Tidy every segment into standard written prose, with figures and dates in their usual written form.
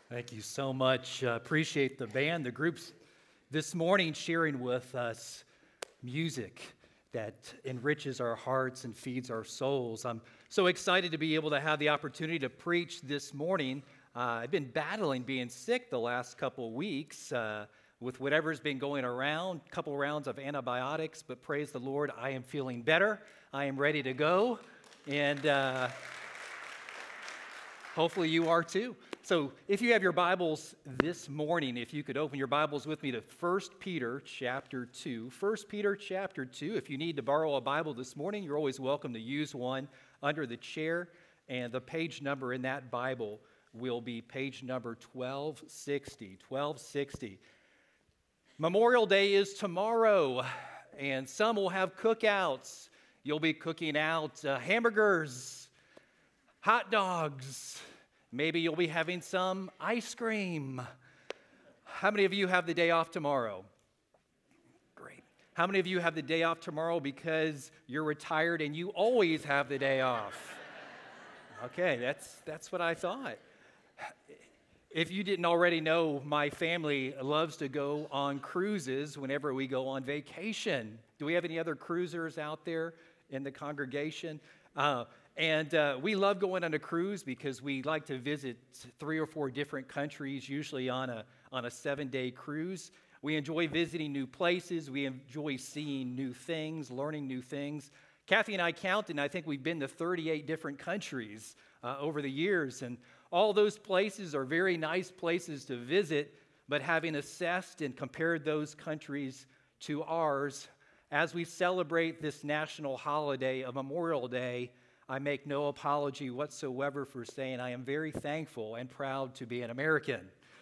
Thank you so much. Appreciate the band, the groups this morning sharing with us music that enriches our hearts and feeds our souls. I'm so excited to be able to have the opportunity to preach this morning. I've been battling being sick the last couple weeks with whatever's been going around, a couple rounds of antibiotics, but praise the Lord, I am feeling better. I am ready to go, and hopefully you are too. So if you have your Bibles this morning, if you could open your Bibles with me to 1 Peter chapter 2. 1 Peter chapter 2. If you need to borrow a Bible this morning, you're always welcome to use one under the chair. And the page number in that Bible will be page number 1260. 1260. Memorial Day is tomorrow, and some will have cookouts. You'll be cooking out hamburgers, hot dogs. Maybe you'll be having some ice cream. How many of you have the day off tomorrow? Great. How many of you have the day off tomorrow because you're retired and you always have the day off? Okay, that's what I thought. If you didn't already know, my family loves to go on cruises whenever we go on vacation. Do we have any other cruisers out there in the congregation? And we love going on a cruise because we like to visit 3 or 4 different countries, usually on a 7-day cruise. We enjoy visiting new places. We enjoy seeing new things, learning new things. Kathy and I counted, and I think we've been to 38 different countries over the years. And all those places are very nice places to visit, but having assessed and compared those countries to ours, as we celebrate this national holiday of Memorial Day, I make no apology whatsoever for saying I am very thankful and proud to be an American.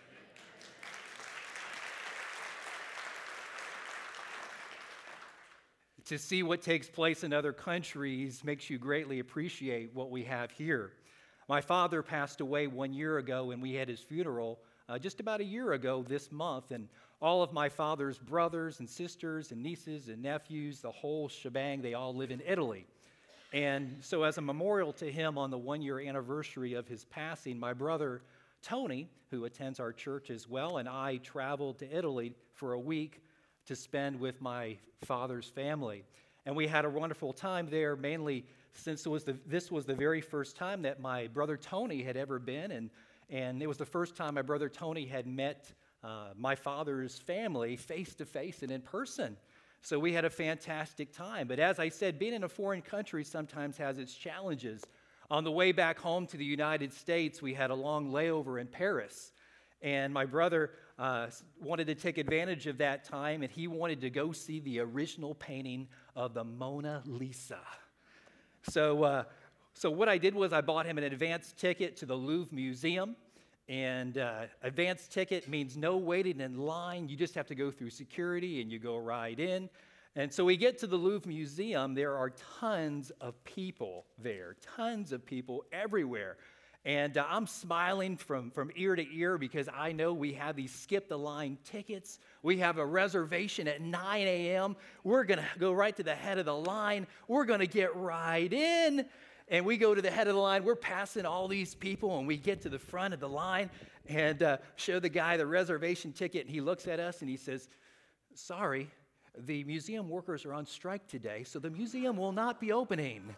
To see what takes place in other countries makes you greatly appreciate what we have here. My father passed away 1 year ago, and we had his funeral just about a year ago this month, and all of my father's brothers and sisters and nieces and nephews, the whole shebang, they all live in Italy. And so as a memorial to him on the 1-year anniversary of his passing, my brother Tony, who attends our church as well, and I traveled to Italy for a week to spend with my father's family. And we had a wonderful time there, mainly since this was the very first time that my brother Tony had ever been, and it was the first time my brother Tony had met my father's family face-to-face and in person. So we had a fantastic time. But as I said, being in a foreign country sometimes has its challenges. On the way back home to the United States, we had a long layover in Paris. And my brother wanted to take advantage of that time, and he wanted to go see the original painting of the Mona Lisa. So what I did was I bought him an advance ticket to the Louvre Museum. And advance ticket means no waiting in line. You just have to go through security and you go right in. And so we get to the Louvre Museum. There are tons of people there, tons of people everywhere. And I'm smiling from ear to ear because I know we have these skip-the-line tickets. We have a reservation at 9 a.m. We're going to go right to the head of the line. We're going to get right in. And we go to the head of the line. We're passing all these people, and we get to the front of the line and show the guy the reservation ticket. And he looks at us, and he says, "Sorry, the museum workers are on strike today, so the museum will not be opening."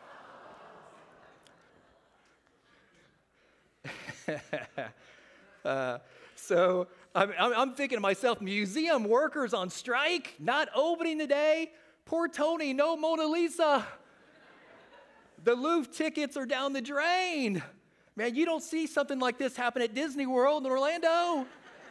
So I'm thinking to myself, museum workers on strike, not opening today? Poor Tony, no Mona Lisa. The Louvre tickets are down the drain. Man, you don't see something like this happen at Disney World in Orlando.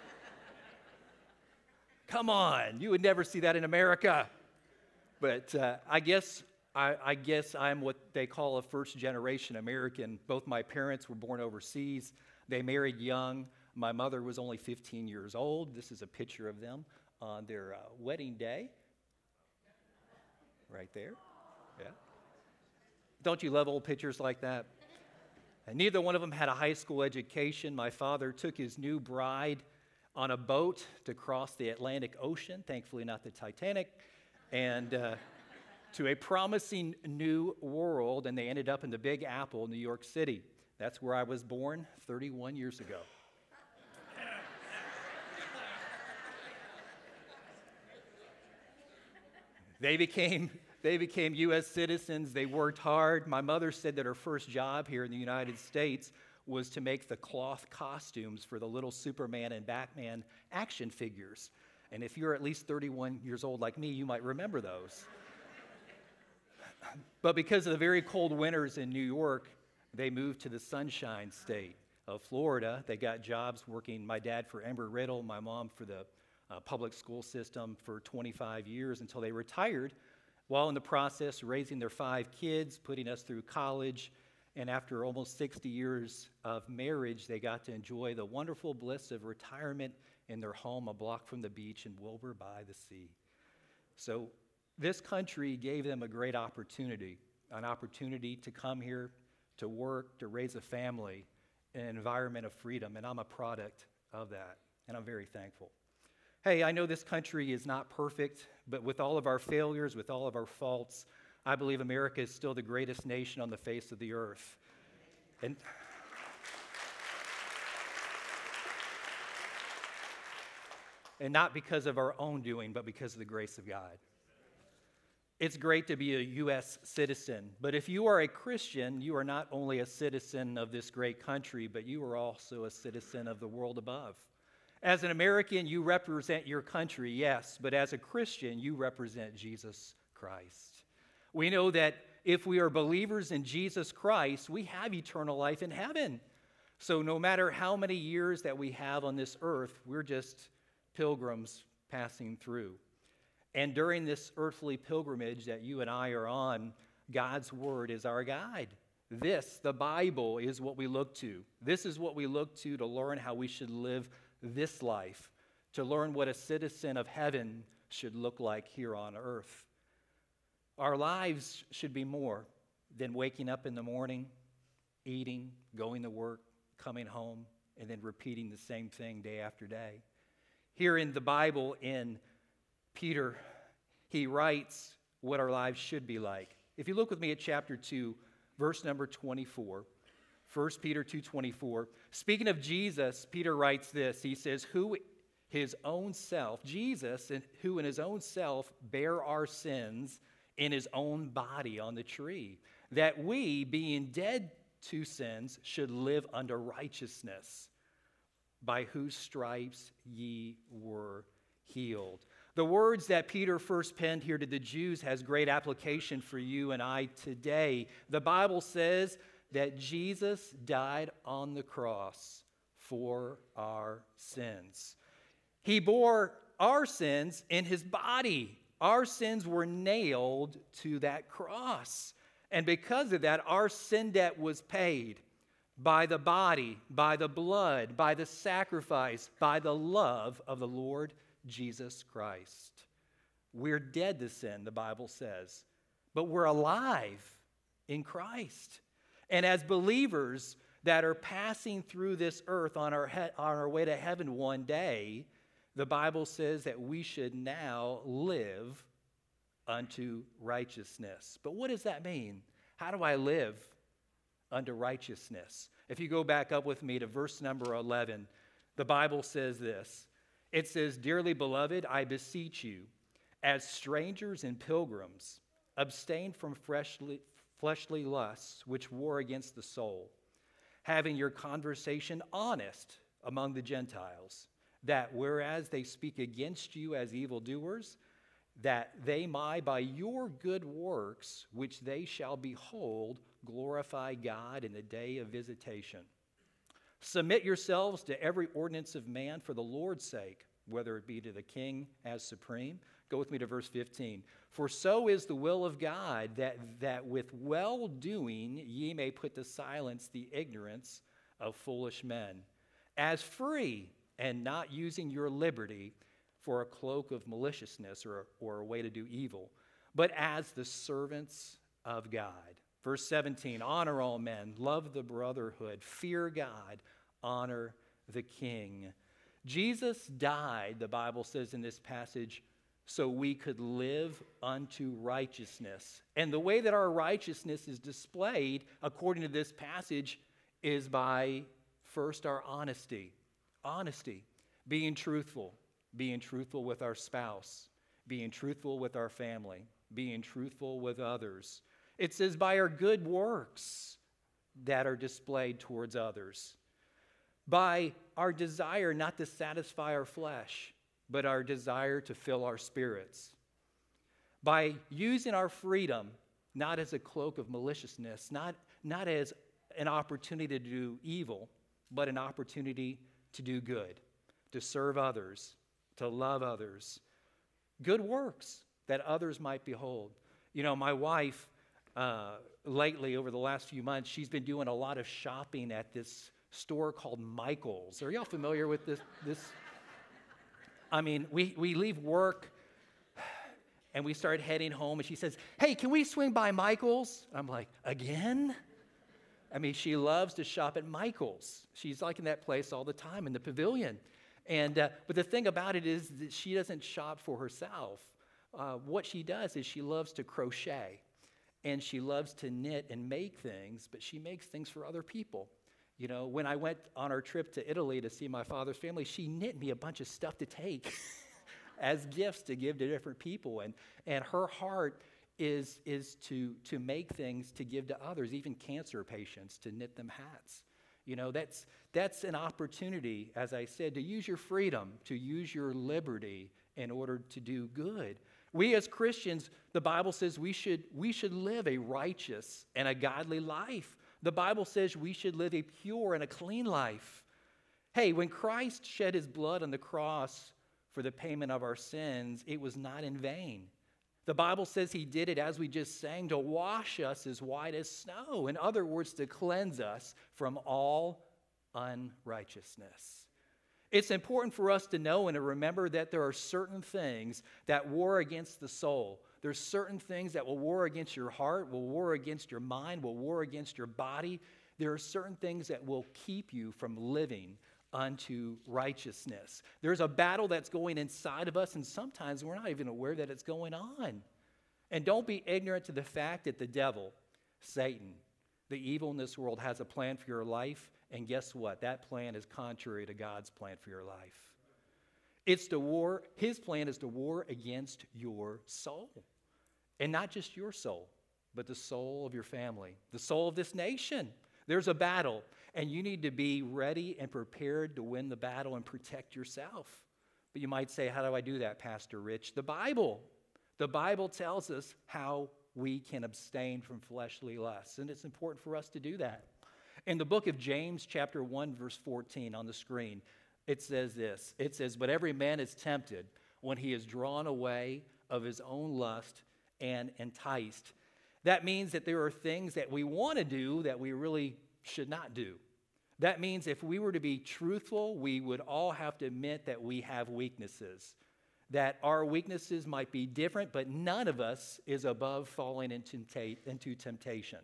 Come on, you would never see that in America. But I guess I'm what they call a first-generation American. Both my parents were born overseas. They married young. My mother was only 15 years old. This is a picture of them on their wedding day. Right there. Yeah. Don't you love old pictures like that? And neither one of them had a high school education. My father took his new bride on a boat to cross the Atlantic Ocean, thankfully not the Titanic, and to a promising new world, and they ended up in the Big Apple, New York City. That's where I was born 31 years ago. They became U.S. citizens. They worked hard. My mother said that her first job here in the United States was to make the cloth costumes for the little Superman and Batman action figures. And if you're at least 31 years old like me, you might remember those. But because of the very cold winters in New York, they moved to the Sunshine State of Florida. They got jobs working, my dad for Embry-Riddle, my mom for the public school system for 25 years until they retired, while in the process raising their 5 kids, putting us through college. And after almost 60 years of marriage, they got to enjoy the wonderful bliss of retirement in their home a block from the beach in Wilbur by the sea. So this country gave them a great opportunity, an opportunity to come here, to work, to raise a family in an environment of freedom. And I'm a product of that, and I'm very thankful. Hey, I know this country is not perfect, but with all of our failures, with all of our faults, I believe America is still the greatest nation on the face of the earth. And not because of our own doing, but because of the grace of God. It's great to be a U.S. citizen, but if you are a Christian, you are not only a citizen of this great country, but you are also a citizen of the world above. As an American, you represent your country, yes, but as a Christian, you represent Jesus Christ. We know that if we are believers in Jesus Christ, we have eternal life in heaven. So no matter how many years that we have on this earth, we're just pilgrims passing through. And during this earthly pilgrimage that you and I are on, God's Word is our guide. This, the Bible, is what we look to. This is what we look to learn how we should live this life, to learn what a citizen of heaven should look like here on earth. Our lives should be more than waking up in the morning, eating, going to work, coming home, and then repeating the same thing day after day. Here in the Bible, in Peter, he writes what our lives should be like. If you look with me at chapter 2, verse number 24, 1 Peter 2:24, speaking of Jesus, Peter writes this. He says, Jesus, who in his own self bare our sins in his own body on the tree, that we, being dead to sins, should live unto righteousness, by whose stripes ye were healed. The words that Peter first penned here to the Jews has great application for you and I today. The Bible says that Jesus died on the cross for our sins. He bore our sins in his body. Our sins were nailed to that cross. And because of that, our sin debt was paid by the body, by the blood, by the sacrifice, by the love of the Lord Jesus Christ. We're dead to sin, the Bible says, but we're alive in Christ. And as believers that are passing through this earth on our way to heaven one day, the Bible says that we should now live unto righteousness. But what does that mean? How do I live unto righteousness? If you go back up with me to verse number 11, the Bible says this. It says, "Dearly beloved, I beseech you, as strangers and pilgrims, abstain from fleshly lusts which war against the soul, having your conversation honest among the Gentiles, that whereas they speak against you as evildoers, that they might by your good works, which they shall behold, glorify God in the day of visitation. Submit yourselves to every ordinance of man for the Lord's sake, whether it be to the king as supreme." Go with me to verse 15. "For so is the will of God, that with well-doing ye may put to silence the ignorance of foolish men, as free and not using your liberty for a cloak of maliciousness or a way to do evil, but as the servants of God." Verse 17, "Honor all men, love the brotherhood, fear God, honor the king." Jesus died, the Bible says in this passage, so we could live unto righteousness. And the way that our righteousness is displayed, according to this passage, is by first our honesty. Honesty, being truthful with our spouse, being truthful with our family, being truthful with others. It says by our good works that are displayed towards others, by our desire not to satisfy our flesh, but our desire to fill our spirits, by using our freedom not as a cloak of maliciousness, not as an opportunity to do evil, but an opportunity to do good, to serve others, to love others. Good works that others might behold. You know, my wife, lately, over the last few months, she's been doing a lot of shopping at this store called Michael's. Are y'all familiar with this? I mean, we leave work and we start heading home, and she says, "Hey, can we swing by Michael's?" I'm like, "Again?" I mean, she loves to shop at Michael's. She's like in that place all the time in the pavilion. And but the thing about it is that she doesn't shop for herself. What she does is she loves to crochet, and she loves to knit and make things, but she makes things for other people. You know, when I went on our trip to Italy to see my father's family, she knit me a bunch of stuff to take as gifts to give to different people. And her heart is to make things to give to others, even cancer patients, to knit them hats. You know, that's an opportunity, as I said, to use your freedom, to use your liberty in order to do good. We as Christians, the Bible says we should live a righteous and a godly life. The Bible says we should live a pure and a clean life. Hey, when Christ shed his blood on the cross for the payment of our sins, it was not in vain. The Bible says he did it, as we just sang, to wash us as white as snow. In other words, to cleanse us from all unrighteousness. It's important for us to know and to remember that there are certain things that war against the soul. There's certain things that will war against your heart, will war against your mind, will war against your body. There are certain things that will keep you from living unto righteousness. There's a battle that's going inside of us, and sometimes we're not even aware that it's going on. And don't be ignorant to the fact that the devil, Satan, the evil in this world, has a plan for your life, and guess what? That plan is contrary to God's plan for your life. It's to war. His plan is to war against your soul. And not just your soul, but the soul of your family, the soul of this nation. There's a battle, and you need to be ready and prepared to win the battle and protect yourself. But you might say, how do I do that, Pastor Rich? The Bible tells us how we can abstain from fleshly lusts, and it's important for us to do that. In the book of James, chapter 1, verse 14 on the screen, it says this. It says, "But every man is tempted when he is drawn away of his own lust and enticed." That means that there are things that we want to do that we really should not do. That means if we were to be truthful, we would all have to admit that we have weaknesses, that our weaknesses might be different, but none of us is above falling into temptation.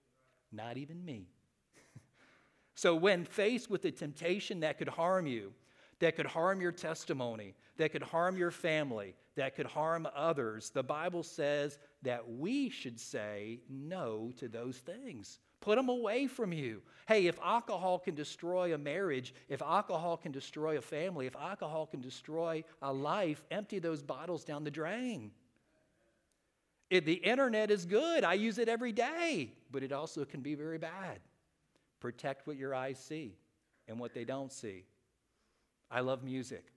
Not even me. So when faced with a temptation that could harm you, that could harm your testimony, that could harm your family, that could harm others, the Bible says that we should say no to those things. Put them away from you. Hey, if alcohol can destroy a marriage, if alcohol can destroy a family, if alcohol can destroy a life, empty those bottles down the drain. The internet is good. I use it every day, but it also can be very bad. Protect what your eyes see and what they don't see. I love music,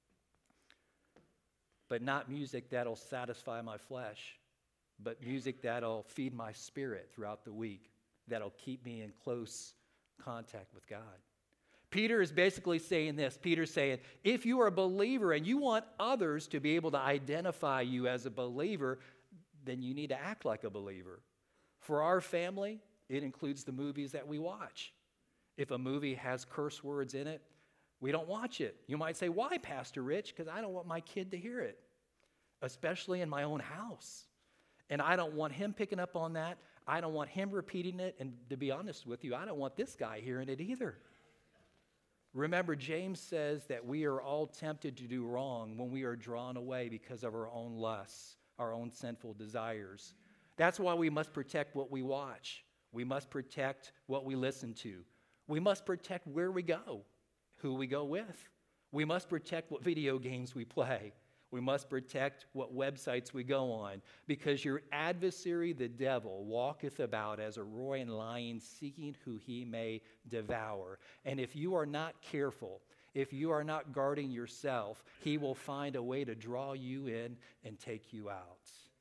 but not music that'll satisfy my flesh, but music that'll feed my spirit throughout the week, that'll keep me in close contact with God. Peter is basically saying this. Peter's saying, if you are a believer and you want others to be able to identify you as a believer, then you need to act like a believer. For our family, it includes the movies that we watch. If a movie has curse words in it, we don't watch it. You might say, why, Pastor Rich? Because I don't want my kid to hear it, especially in my own house. And I don't want him picking up on that. I don't want him repeating it. And to be honest with you, I don't want this guy hearing it either. Remember, James says that we are all tempted to do wrong when we are drawn away because of our own lusts, our own sinful desires. That's why we must protect what we watch. We must protect what we listen to. We must protect where we go, who we go with. We must protect what video games we play. We must protect what websites we go on, because your adversary, the devil, walketh about as a roaring lion, seeking who he may devour. And if you are not careful, if you are not guarding yourself, he will find a way to draw you in and take you out.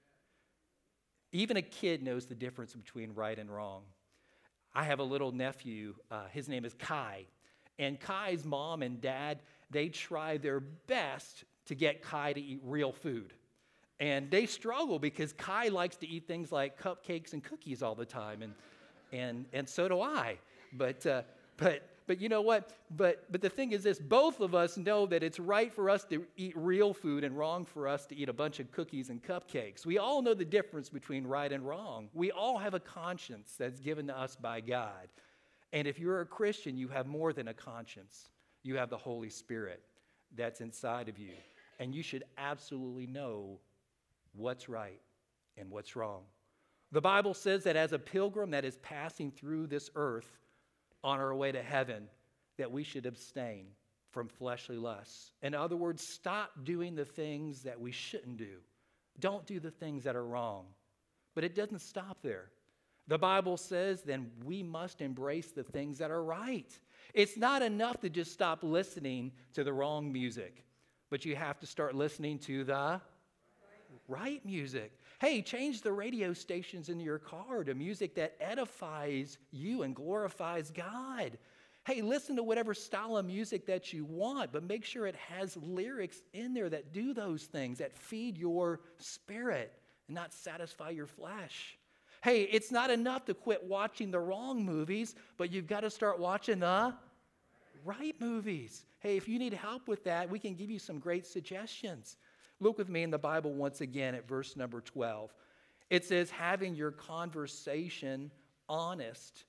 Even a kid knows the difference between right and wrong. I have a little nephew. His name is Kai. And Kai's mom and dad, they try their best to get Kai to eat real food. And they struggle because Kai likes to eat things like cupcakes and cookies all the time. And so do I. But you know what? But the thing is this, both of us know that it's right for us to eat real food and wrong for us to eat a bunch of cookies and cupcakes. We all know the difference between right and wrong. We all have a conscience that's given to us by God. And if you're a Christian, you have more than a conscience. You have the Holy Spirit that's inside of you. And you should absolutely know what's right and what's wrong. The Bible says that as a pilgrim that is passing through this earth on our way to heaven, that we should abstain from fleshly lusts. In other words, stop doing the things that we shouldn't do. Don't do the things that are wrong. But it doesn't stop there. The Bible says then we must embrace the things that are right. It's not enough to just stop listening to the wrong music, but you have to start listening to the right music. Hey, change the radio stations in your car to music that edifies you and glorifies God. Hey, listen to whatever style of music that you want, but make sure it has lyrics in there that do those things, that feed your spirit and not satisfy your flesh. Hey, it's not enough to quit watching the wrong movies, but you've got to start watching the right movies. Hey, if you need help with that, we can give you some great suggestions. Look with me in the Bible once again at verse number 12. It says, having your conversation honest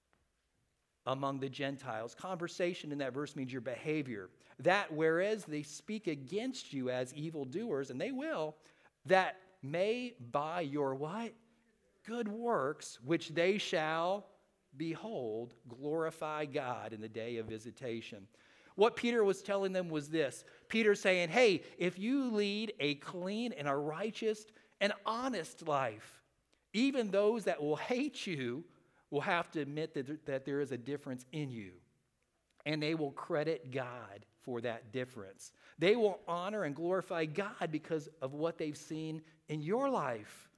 among the Gentiles. Conversation in that verse means your behavior. That whereas they speak against you as evildoers, and they will, that may by your what? Good works, which they shall behold, glorify God in the day of visitation. What Peter was telling them was this. Peter saying, hey, if you lead a clean and a righteous and honest life, even those that will hate you will have to admit that there is a difference in you. And they will credit God for that difference. They will honor and glorify God because of what they've seen in your life.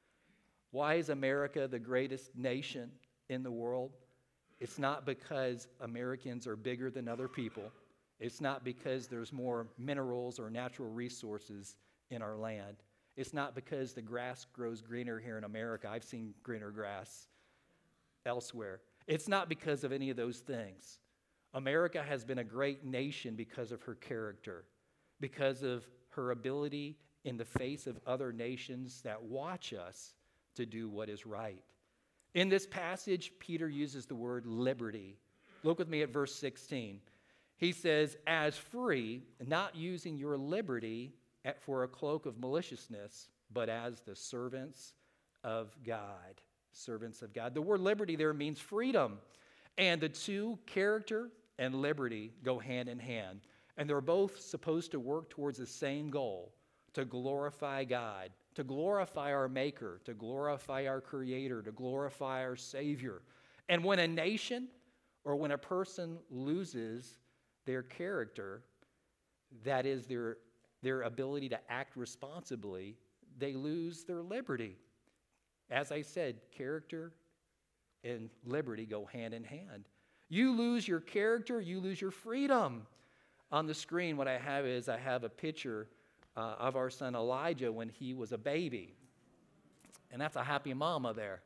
Why is America the greatest nation in the world? It's not because Americans are bigger than other people. It's not because there's more minerals or natural resources in our land. It's not because the grass grows greener here in America. I've seen greener grass elsewhere. It's not because of any of those things. America has been a great nation because of her character, because of her ability in the face of other nations that watch us to do what is right. In this passage, Peter uses the word liberty. Look with me at verse 16. He says, as free, not using your liberty for a cloak of maliciousness, but as the servants of God. Servants of God. The word liberty there means freedom. And the two, character and liberty, go hand in hand. And they're both supposed to work towards the same goal, to glorify God, to glorify our Maker, to glorify our Creator, to glorify our Savior. And when a nation or when a person loses their character, that is their ability to act responsibly, they lose their liberty. As I said, character and liberty go hand in hand. You lose your character, you lose your freedom. On the screen, what I have a picture of our son Elijah when he was a baby. And that's a happy mama there.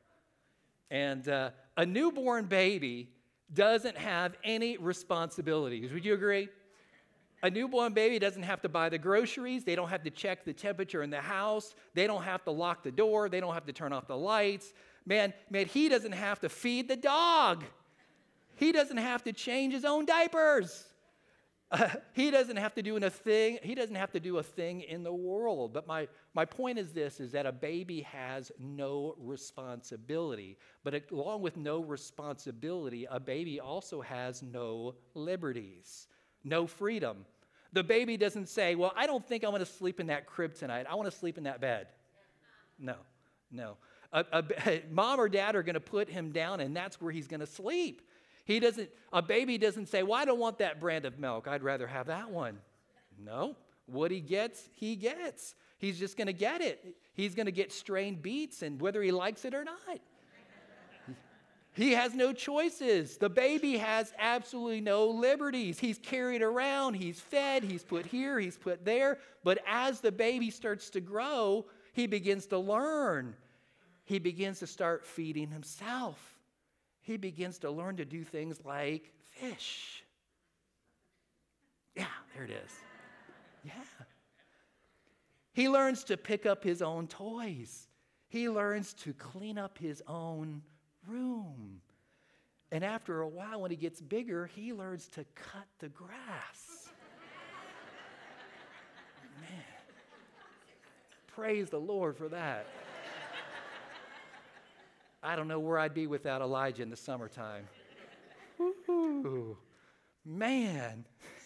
And a newborn baby doesn't have any responsibilities. Would you agree? A newborn baby doesn't have to buy the groceries. They don't have to check the temperature in the house. They don't have to lock the door. They don't have to turn off the lights. Man, he doesn't have to feed the dog. He doesn't have to change his own diapers. He doesn't have to do a thing. He doesn't have to do a thing in the world. But my point is this, is that a baby has no responsibility. But along with no responsibility, a baby also has no liberties, no freedom. The baby doesn't say, well, I don't think I'm going to sleep in that crib tonight. I want to sleep in that bed. No, no. Mom or dad are going to put him down, and that's where he's going to sleep. A baby doesn't say, well, I don't want that brand of milk. I'd rather have that one. No. What he gets, he gets. He's just going to get it. He's going to get strained beets, and whether he likes it or not. He has no choices. The baby has absolutely no liberties. He's carried around, he's fed, he's put here, he's put there. But as the baby starts to grow, he begins to learn. He begins to start feeding himself. He begins to learn to do things like fish. Yeah, there it is. Yeah. He learns to pick up his own toys. He learns to clean up his own room. And after a while, when he gets bigger, he learns to cut the grass. Man, praise the Lord for that. I don't know where I'd be without Elijah in the summertime. Woo-hoo. Man.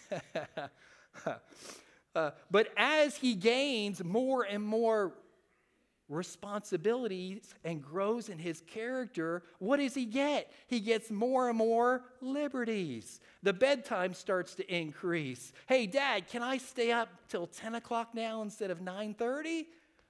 But as he gains more and more responsibilities and grows in his character, what does he get? He gets more and more liberties. The bedtime starts to increase. Hey, Dad, can I stay up till 10 o'clock now instead of 9:30?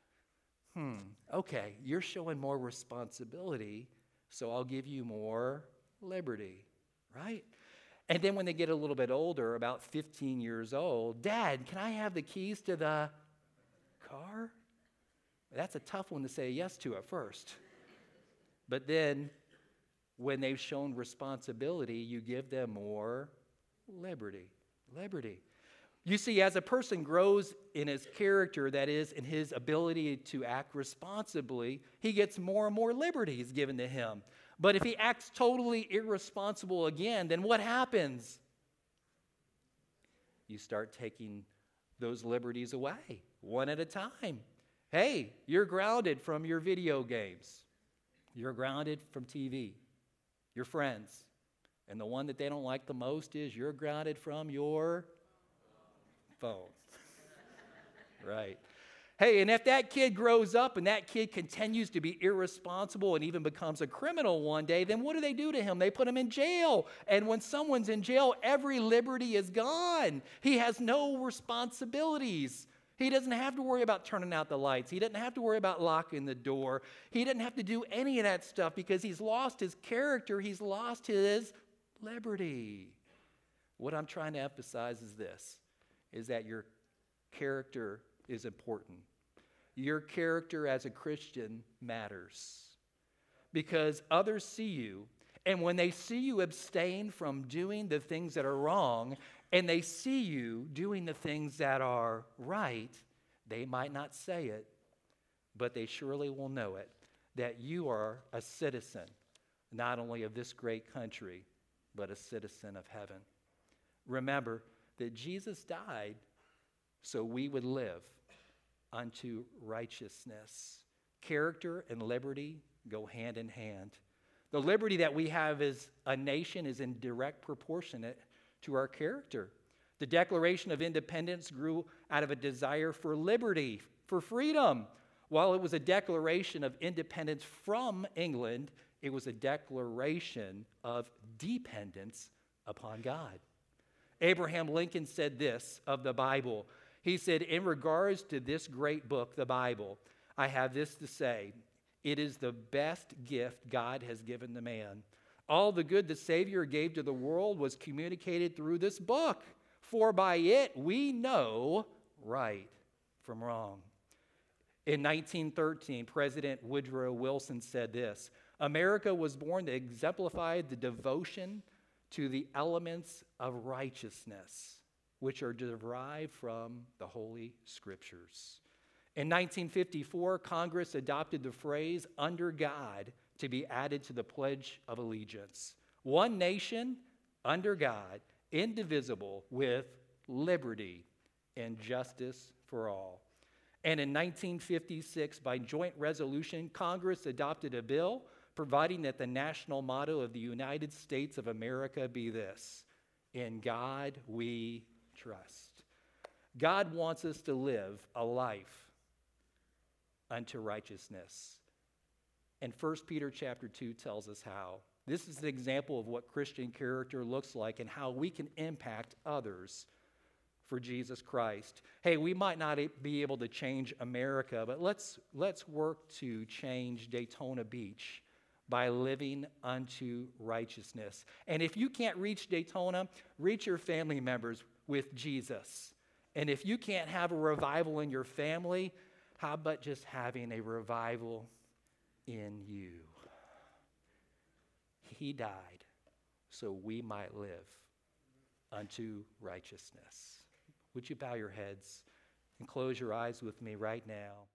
Okay, you're showing more responsibility, so I'll give you more liberty, right? And then when they get a little bit older, about 15 years old, Dad, can I have the keys to the car? That's a tough one to say yes to at first. But then, when they've shown responsibility, you give them more liberty. Liberty. You see, as a person grows in his character, that is, in his ability to act responsibly, he gets more and more liberties given to him. But if he acts totally irresponsible again, then what happens? You start taking those liberties away, one at a time. Hey, you're grounded from your video games. You're grounded from TV, your friends. And the one that they don't like the most is you're grounded from your phone. Right. Hey, and if that kid grows up and that kid continues to be irresponsible and even becomes a criminal one day, then what do to him? They put him in jail. And when someone's in jail, every liberty is gone. He has no responsibilities. He doesn't have to worry about turning out the lights. He doesn't have to worry about locking the door. He doesn't have to do any of that stuff because he's lost his character. He's lost his liberty. What I'm trying to emphasize is this, is that your character is important. Your character as a Christian matters because others see you, and when they see you abstain from doing the things that are wrong, and they see you doing the things that are right, they might not say it, but they surely will know it, that you are a citizen, not only of this great country, but a citizen of heaven. Remember that Jesus died so we would live unto righteousness. Character and liberty go hand in hand. The liberty that we have as a nation is in direct proportionate to our character. The Declaration of Independence grew out of a desire for liberty, for freedom. While it was a declaration of independence from England, it was a declaration of dependence upon God. Abraham Lincoln said this of the Bible. He said, in regards to this great book, the Bible, I have this to say. It is the best gift God has given to man. All the good the Savior gave to the world was communicated through this book. For by it we know right from wrong. In 1913, President Woodrow Wilson said this, America was born to exemplify the devotion to the elements of righteousness, which are derived from the Holy Scriptures. In 1954, Congress adopted the phrase, under God, to be added to the Pledge of Allegiance. One nation, under God, indivisible, with liberty and justice for all. And in 1956, by joint resolution, Congress adopted a bill providing that the national motto of the United States of America be this, in God we trust. God wants us to live a life unto righteousness. And 1 Peter chapter 2 tells us how. This is an example of what Christian character looks like and how we can impact others for Jesus Christ. Hey, we might not be able to change America, but let's work to change Daytona Beach by living unto righteousness. And if you can't reach Daytona, reach your family members with Jesus. And if you can't have a revival in your family, how about just having a revival in you? He died so we might live unto righteousness. Would you bow your heads and close your eyes with me right now?